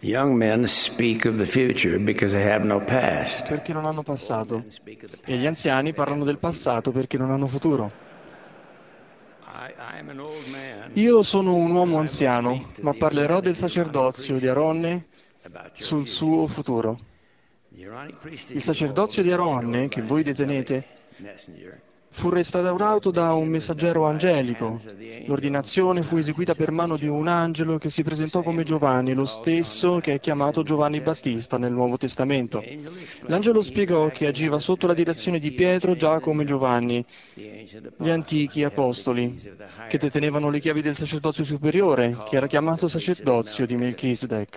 Young men speak of the future because they have no past. perché non hanno passato, e gli anziani parlano del passato perché non hanno futuro. I'm an old man. Io sono un uomo anziano, ma parlerò del sacerdozio di Aronne About your sul suo futuro. The Aaronic priesthood Il sacerdozio di Aronne, che voi detenete, messenger. fu restaurato da un messaggero angelico. L'ordinazione fu eseguita per mano di un angelo che si presentò come Giovanni, lo stesso che è chiamato Giovanni Battista nel Nuovo Testamento. L'angelo spiegò che agiva sotto la direzione di Pietro, Giacomo e Giovanni, gli antichi apostoli, che detenevano le chiavi del sacerdozio superiore, che era chiamato sacerdozio di Melchisedec.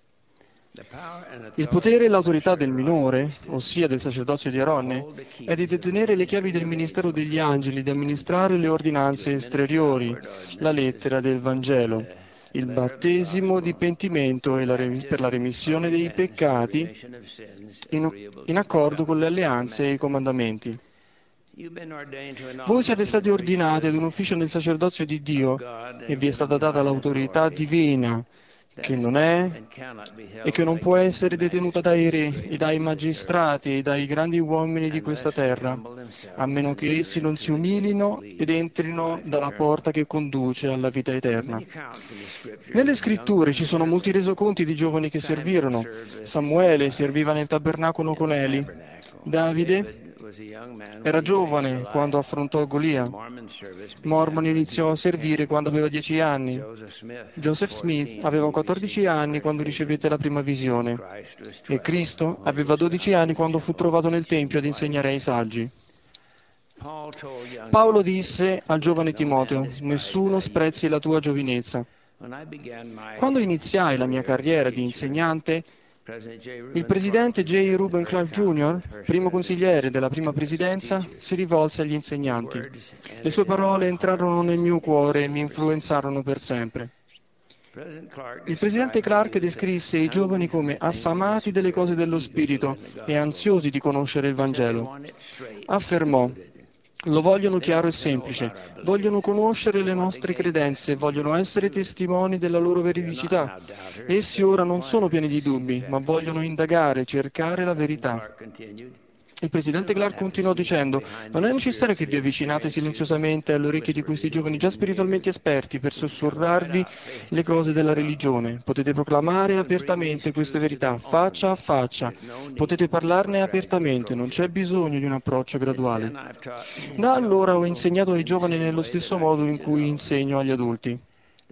Il potere e l'autorità del minore, ossia del sacerdozio di Aronne, è di detenere le chiavi del ministero degli angeli, di amministrare le ordinanze esteriori, la lettera del Vangelo, il battesimo di pentimento e per la remissione dei peccati in accordo con le alleanze e i comandamenti. Voi siete stati ordinati ad un ufficio nel sacerdozio di Dio e vi è stata data l'autorità divina, che non è e che non può essere detenuta dai re e dai magistrati e dai grandi uomini di questa terra, a meno che essi non si umilino ed entrino dalla porta che conduce alla vita eterna. Nelle scritture ci sono molti resoconti di giovani che servirono. Samuele serviva nel tabernacolo con Eli. Davide era giovane quando affrontò Golia. Mormon iniziò a servire quando aveva 10 anni. Joseph Smith aveva 14 anni quando ricevette la prima visione. E Cristo aveva 12 anni quando fu trovato nel Tempio ad insegnare ai saggi. Paolo disse al giovane Timoteo: nessuno sprezzi la tua giovinezza. Quando iniziai la mia carriera di insegnante, il presidente J. Reuben Clark Jr., primo consigliere della prima presidenza, si rivolse agli insegnanti. Le sue parole entrarono nel mio cuore e mi influenzarono per sempre. Il presidente Clark descrisse i giovani come affamati delle cose dello Spirito e ansiosi di conoscere il Vangelo. Affermò: lo vogliono chiaro e semplice, vogliono conoscere le nostre credenze, vogliono essere testimoni della loro veridicità. Essi ora non sono pieni di dubbi, ma vogliono indagare, cercare la verità. Il presidente Clark continuò dicendo: non è necessario che vi avvicinate silenziosamente alle orecchie di questi giovani già spiritualmente esperti per sussurrarvi le cose della religione. Potete proclamare apertamente queste verità, faccia a faccia. Potete parlarne apertamente, non c'è bisogno di un approccio graduale. Da allora ho insegnato ai giovani nello stesso modo in cui insegno agli adulti.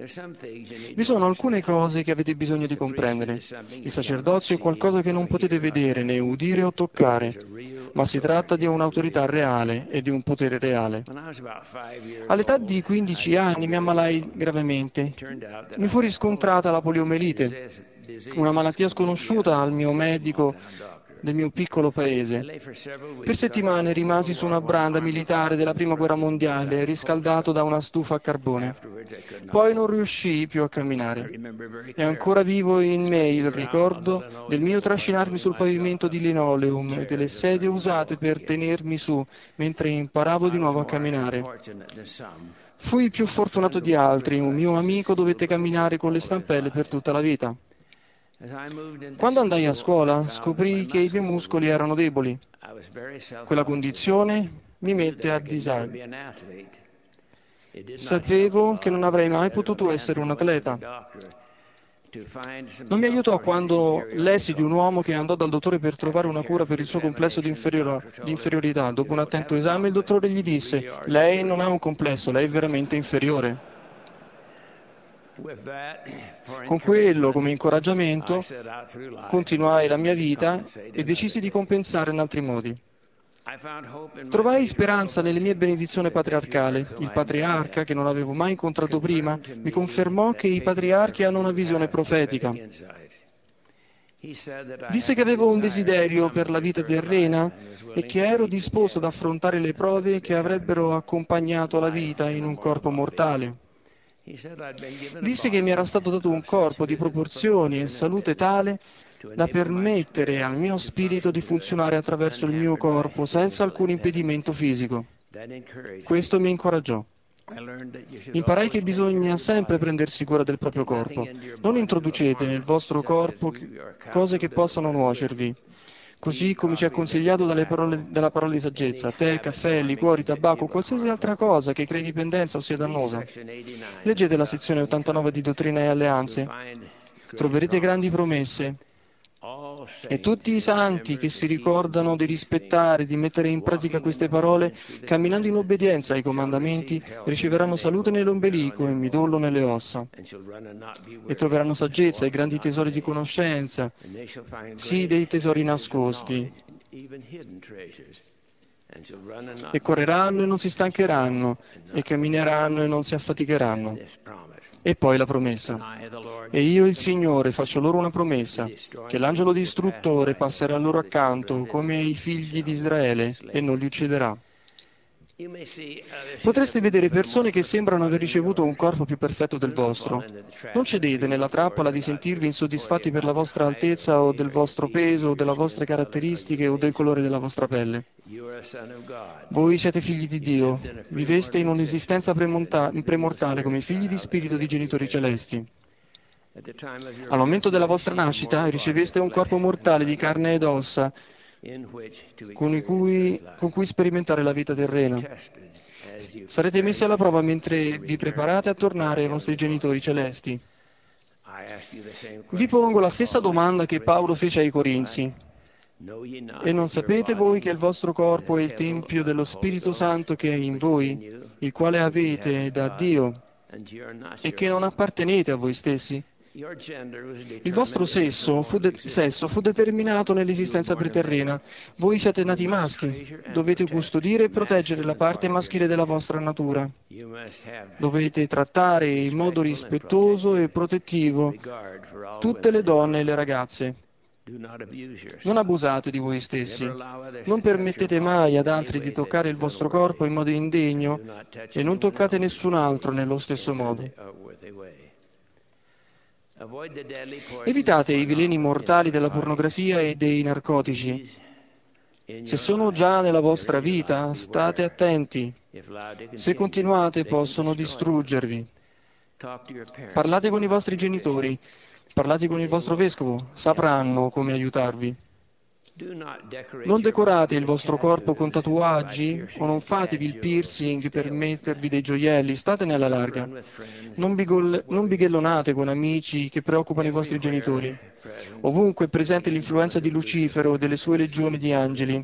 Vi sono alcune cose che avete bisogno di comprendere. Il sacerdozio è qualcosa che non potete vedere, né udire o toccare, ma si tratta di un'autorità reale e di un potere reale. All'età di 15 anni mi ammalai gravemente. Mi fu riscontrata la poliomelite, una malattia sconosciuta al mio medico del mio piccolo paese. Per settimane rimasi su una branda militare della Prima Guerra Mondiale, riscaldato da una stufa a carbone. Poi non riuscii più a camminare. È ancora vivo in me il ricordo del mio trascinarmi sul pavimento di linoleum e delle sedie usate per tenermi su mentre imparavo di nuovo a camminare. Fui più fortunato di altri, un mio amico dovette camminare con le stampelle per tutta la vita. Quando andai a scuola, scoprii che i miei muscoli erano deboli. Quella condizione mi mette a disagio. Sapevo che non avrei mai potuto essere un atleta. Non mi aiutò quando lessi di un uomo che andò dal dottore per trovare una cura per il suo complesso di inferiorità. Dopo un attento esame, il dottore gli disse: lei non ha un complesso, lei è veramente inferiore. Con quello come incoraggiamento continuai la mia vita e decisi di compensare in altri modi. Trovai speranza nelle mie benedizioni patriarcali. Il patriarca, che non avevo mai incontrato prima, mi confermò che i patriarchi hanno una visione profetica. Disse che avevo un desiderio per la vita terrena e che ero disposto ad affrontare le prove che avrebbero accompagnato la vita in un corpo mortale. Disse che mi era stato dato un corpo di proporzioni e salute tale da permettere al mio spirito di funzionare attraverso il mio corpo senza alcun impedimento fisico. Questo mi incoraggiò. Imparai che bisogna sempre prendersi cura del proprio corpo. Non introducete nel vostro corpo cose che possano nuocervi, così come ci è consigliato dalla parola di saggezza: tè, caffè, liquori, tabacco, qualsiasi altra cosa che crei dipendenza o sia dannosa. Leggete la sezione 89 di Dottrina e Alleanze. Troverete grandi promesse. E tutti i santi che si ricordano di rispettare, di mettere in pratica queste parole, camminando in obbedienza ai comandamenti, riceveranno salute nell'ombelico e midollo nelle ossa. E troveranno saggezza e grandi tesori di conoscenza, sì, dei tesori nascosti. E correranno e non si stancheranno, e cammineranno e non si affaticheranno. E poi la promessa. E io, il Signore, faccio loro una promessa, che l'angelo distruttore passerà loro accanto come ai figli di Israele e non li ucciderà. Potreste vedere persone che sembrano aver ricevuto un corpo più perfetto del vostro. Non cedete nella trappola di sentirvi insoddisfatti per la vostra altezza o del vostro peso o delle vostre caratteristiche o del colore della vostra pelle. Voi siete figli di Dio, viveste in un'esistenza premortale come figli di spirito di genitori celesti. Al momento della vostra nascita riceveste un corpo mortale di carne ed ossa con cui sperimentare la vita terrena. Sarete messi alla prova mentre vi preparate a tornare ai vostri genitori celesti. Vi pongo la stessa domanda che Paolo fece ai Corinzi. E non sapete voi che il vostro corpo è il Tempio dello Spirito Santo che è in voi, il quale avete da Dio, e che non appartenete a voi stessi? Il vostro sesso fu determinato nell'esistenza preterrena. Voi siete nati maschi. Dovete custodire e proteggere la parte maschile della vostra natura. Dovete trattare in modo rispettoso e protettivo tutte le donne e le ragazze. Non abusate di voi stessi. Non permettete mai ad altri di toccare il vostro corpo in modo indegno e non toccate nessun altro nello stesso modo. Evitate i veleni mortali della pornografia e dei narcotici. Se sono già nella vostra vita, state attenti. Se continuate, possono distruggervi. Parlate con i vostri genitori, parlate con il vostro vescovo, sapranno come aiutarvi. Non decorate il vostro corpo con tatuaggi o non fatevi il piercing per mettervi dei gioielli, statene alla larga. Non bighellonate con amici che preoccupano i vostri genitori. Ovunque è presente l'influenza di Lucifero e delle sue legioni di angeli.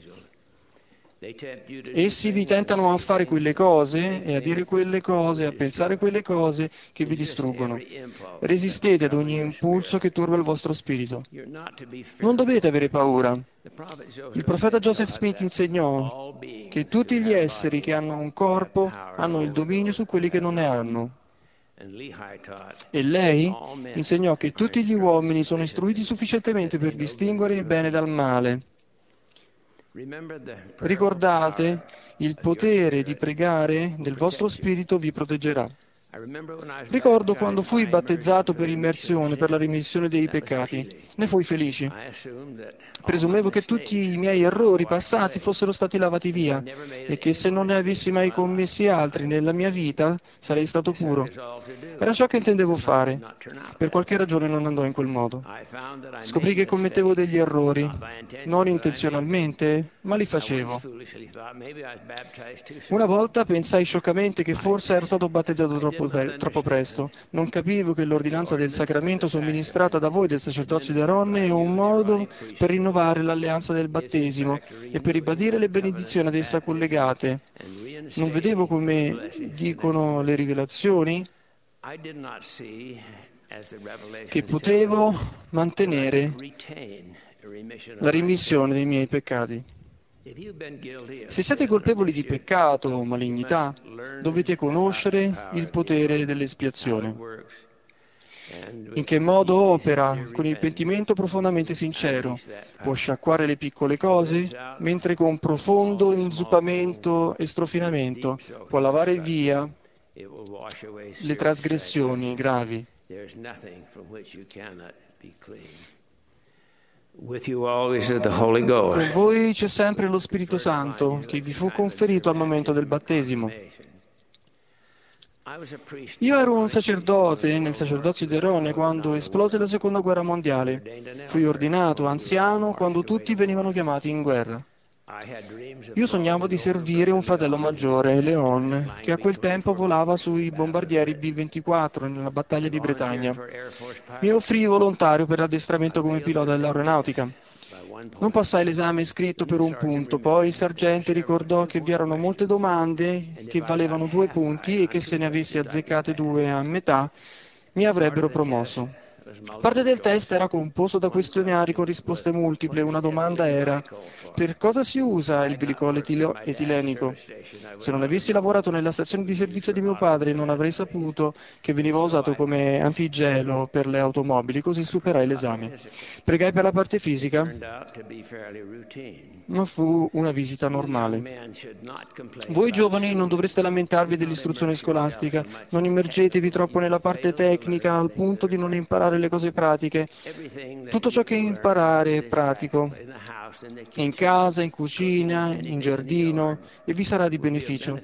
Essi vi tentano a fare quelle cose e a dire quelle cose, a pensare quelle cose che vi distruggono. Resistete ad ogni impulso che turba il vostro spirito. Non dovete avere paura. Il profeta Joseph Smith insegnò che tutti gli esseri che hanno un corpo hanno il dominio su quelli che non ne hanno. E lei insegnò che tutti gli uomini sono istruiti sufficientemente per distinguere il bene dal male. Ricordate, il potere di pregare del vostro spirito vi proteggerà. Ricordo quando fui battezzato per immersione per la remissione dei peccati. Ne fui felice. Presumevo che tutti i miei errori passati fossero stati lavati via e che se non ne avessi mai commessi altri nella mia vita sarei stato puro. Era ciò che intendevo fare. Per qualche ragione non andò in quel modo. Scoprì che commettevo degli errori, non intenzionalmente, ma li facevo. Una volta pensai scioccamente che forse ero stato battezzato troppo presto. Non capivo che l'ordinanza del sacramento somministrata da voi del sacerdozio di Aronne è un modo per rinnovare l'alleanza del battesimo e per ribadire le benedizioni ad essa collegate. Non vedevo come dicono le rivelazioni che potevo mantenere la rimissione dei miei peccati. Se siete colpevoli di peccato o malignità, dovete conoscere il potere dell'espiazione. In che modo opera? Con il pentimento profondamente sincero. Può sciacquare le piccole cose, mentre con profondo inzuppamento e strofinamento può lavare via le trasgressioni gravi. Con voi c'è sempre lo Spirito Santo che vi fu conferito al momento del battesimo. Io ero un sacerdote nel sacerdozio di Erone quando esplose la Seconda Guerra Mondiale. Fui ordinato anziano quando tutti venivano chiamati in guerra. Io sognavo di servire un fratello maggiore, Leon, che a quel tempo volava sui bombardieri B-24 nella battaglia di Bretagna. Mi offrii volontario per l'addestramento come pilota dell'aeronautica. Non passai l'esame scritto per un punto, poi il sergente ricordò che vi erano molte domande che valevano 2 punti e che se ne avessi azzeccate 2 a metà mi avrebbero promosso. Parte del test era composto da questionari con risposte multiple. Una domanda era: per cosa si usa il glicolo etilenico? Se non avessi lavorato nella stazione di servizio di mio padre non avrei saputo che veniva usato come antigelo per le automobili, così superai l'esame. Pregai per la parte fisica, ma fu una visita normale. Voi giovani non dovreste lamentarvi dell'istruzione scolastica, non immergetevi troppo nella parte tecnica al punto di non imparare le cose pratiche. Tutto ciò che imparare è pratico, in casa, in cucina, in giardino, e vi sarà di beneficio.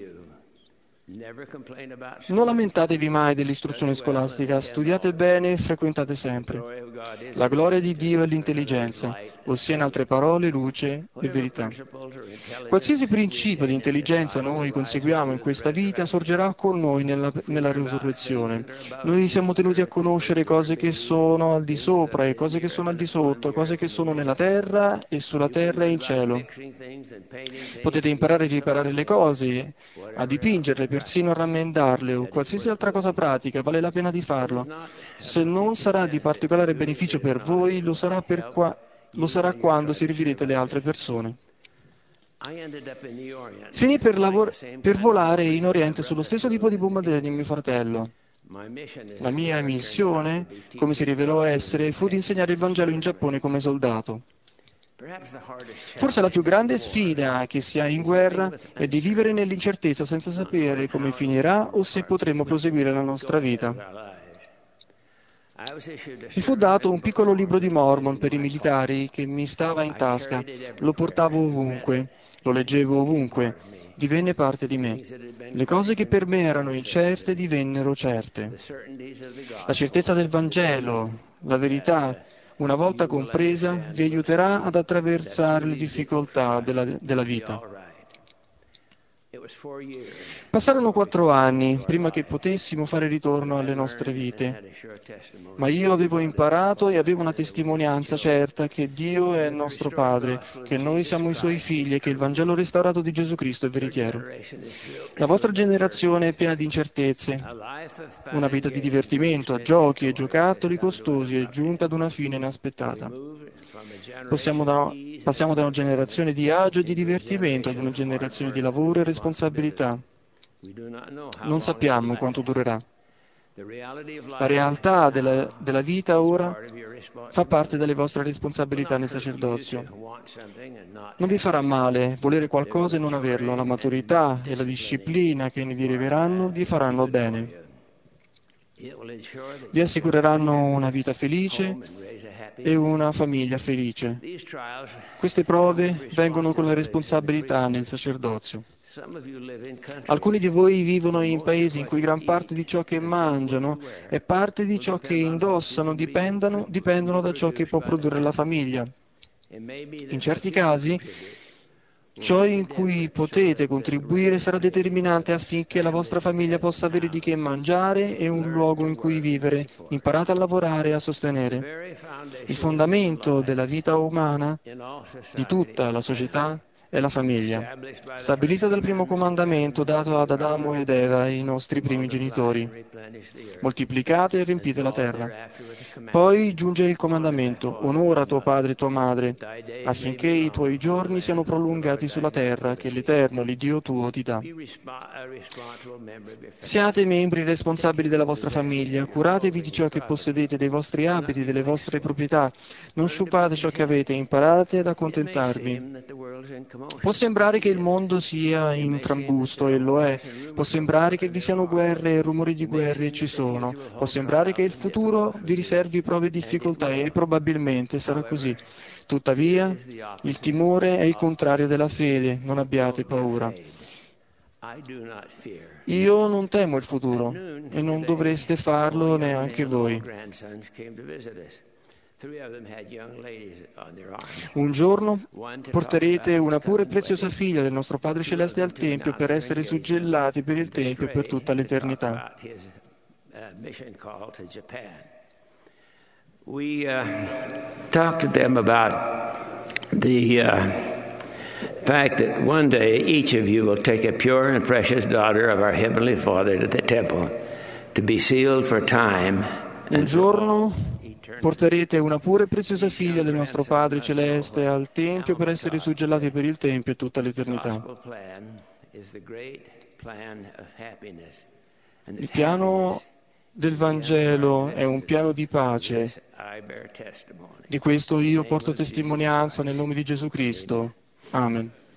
Non lamentatevi mai dell'istruzione scolastica, studiate bene e frequentate sempre. La gloria di Dio è l'intelligenza, ossia in altre parole luce e verità. Qualsiasi principio di intelligenza noi conseguiamo in questa vita sorgerà con noi nella risurrezione. Noi siamo tenuti a conoscere cose che sono al di sopra e cose che sono al di sotto, cose che sono nella terra e sulla terra e in cielo. Potete imparare a riparare le cose, a dipingerle, persino a rammendarle o qualsiasi altra cosa pratica, vale la pena di farlo. Se non sarà di particolare beneficio per voi, lo sarà quando servirete le altre persone. Finì per volare in Oriente sullo stesso tipo di bombardiere di mio fratello. La mia missione, come si rivelò essere, fu di insegnare il Vangelo in Giappone come soldato. Forse la più grande sfida che si ha in guerra è di vivere nell'incertezza senza sapere come finirà o se potremo proseguire la nostra vita. Mi fu dato un piccolo libro di Mormon per i militari che mi stava in tasca. Lo portavo ovunque, lo leggevo ovunque, divenne parte di me. Le cose che per me erano incerte divennero certe. La certezza del Vangelo, la verità, una volta compresa, vi aiuterà ad attraversare le difficoltà della vita. Passarono 4 anni prima che potessimo fare ritorno alle nostre vite, ma io avevo imparato e avevo una testimonianza certa che Dio è il nostro Padre, che noi siamo i Suoi figli e che il Vangelo restaurato di Gesù Cristo è veritiero. La vostra generazione è piena di incertezze. Una vita di divertimento, giochi e giocattoli costosi è giunta ad una fine inaspettata. Passiamo da una generazione di agio e di divertimento ad una generazione di lavoro e responsabilità. Non sappiamo quanto durerà. La realtà della vita ora fa parte delle vostre responsabilità nel sacerdozio. Non vi farà male volere qualcosa e non averlo. La maturità e la disciplina che ne deriveranno vi faranno bene. Vi assicureranno una vita felice e una famiglia felice. Queste prove vengono con la responsabilità nel sacerdozio. Alcuni di voi vivono in paesi in cui gran parte di ciò che mangiano e parte di ciò che indossano dipendono da ciò che può produrre la famiglia. In certi casi, ciò in cui potete contribuire sarà determinante affinché la vostra famiglia possa avere di che mangiare e un luogo in cui vivere. Imparate a lavorare e a sostenere. Il fondamento della vita umana, di tutta la società, è la famiglia, stabilita dal primo comandamento dato ad Adamo ed Eva, i nostri primi genitori. Moltiplicate e riempite la terra. Poi giunge il comandamento: onora tuo padre e tua madre, affinché i tuoi giorni siano prolungati sulla terra che l'Eterno, l'Iddio tuo, ti dà. Siate membri responsabili della vostra famiglia, curatevi di ciò che possedete, dei vostri abiti, delle vostre proprietà. Non sciupate ciò che avete, imparate ad accontentarvi. Può sembrare che il mondo sia in trambusto, e lo è. Può sembrare che vi siano guerre e rumori di guerre, e ci sono. Può sembrare che il futuro vi riservi prove e difficoltà, e probabilmente sarà così. Tuttavia, il timore è il contrario della fede. Non abbiate paura. Io non temo il futuro e non dovreste farlo neanche voi. Un giorno porterete una pura e preziosa figlia del nostro Padre Celeste al Tempio per essere suggellati per il Tempio per tutta l'eternità. We talked to them about the fact that one day each of you will take a pure and precious daughter of our Heavenly Father to the temple to be sealed for time. Un giorno porterete una pura e preziosa figlia del nostro Padre Celeste al Tempio per essere suggellati per il Tempio e tutta l'eternità. Il piano del Vangelo è un piano di pace. Di questo io porto testimonianza nel nome di Gesù Cristo. Amen.